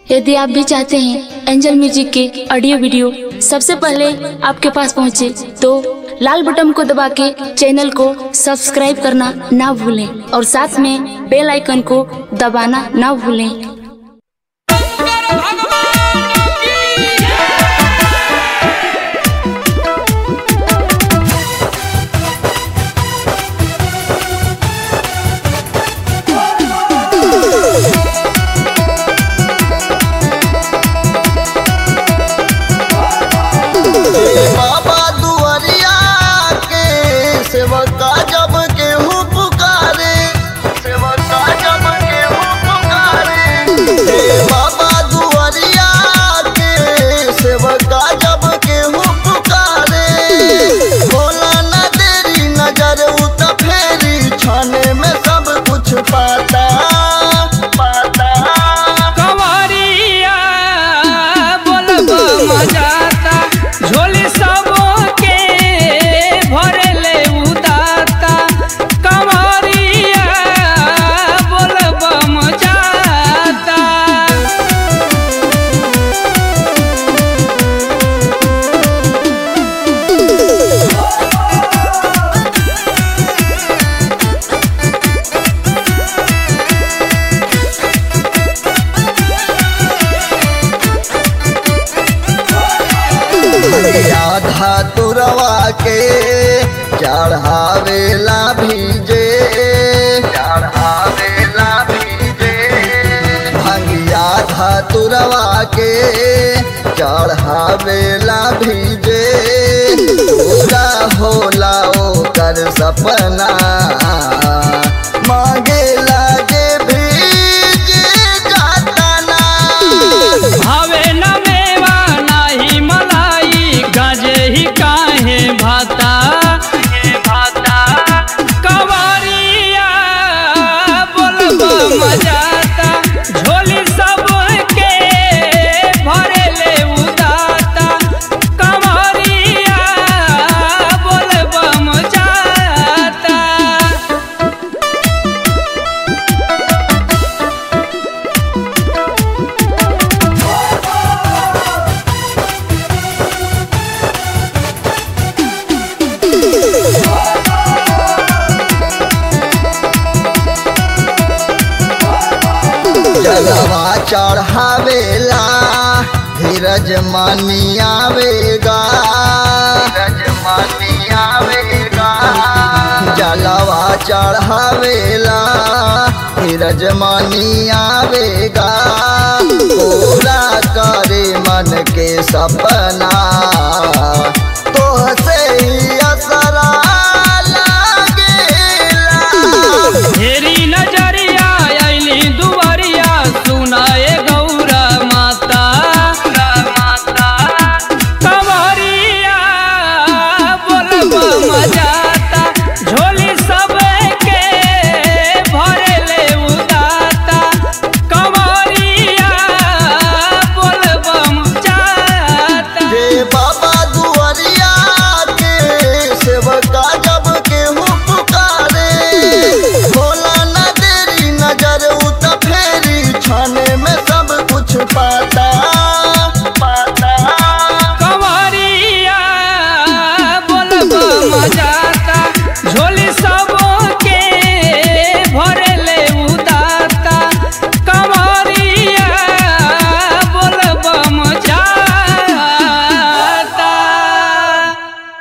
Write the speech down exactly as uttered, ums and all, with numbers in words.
यदि आप भी चाहते हैं एंजल म्यूजिक के ऑडियो वीडियो सबसे पहले आपके पास पहुंचे, तो लाल बटन को दबा के चैनल को सब्सक्राइब करना ना भूलें और साथ में बेल आइकन को दबाना ना भूलें। बाबा दुआरिया के सेवका जब केहू पुकारे, सेवका जब केहू पुकारे, बाबा दुआरिया के सेवका जब केहू पुकारे, बोला न देरी नजर उत फेरी, छाने में सब कुछ पाता पाता। कंवरिया बोलबा मजाता, झोली सबके भरेले उदाता। कंवरिया बोलबा मजाता। आधा तुरवा के चढ़ावेला भीजे, चढ़ावेला भीजे, भंगिया आधा तुरवा के चढ़ावेला भीजे, पूरा होला ओकर सपना, मांगे लागे भीज जाता ना। भावे न मेवा नाही मलाई, गाजे ही काहे भाता भाता। कंवरिया बोलबा मजाता, झोली सबके भरेले उदाता। कंवरिया बोलबा मजाता। जलवा चढ़ावेला धीरज मानी आवेगा, धीरज मानी आवेगा, जलवा चढ़ावेला धीरज मानी आवेगा, पूरा करे मन के सपना।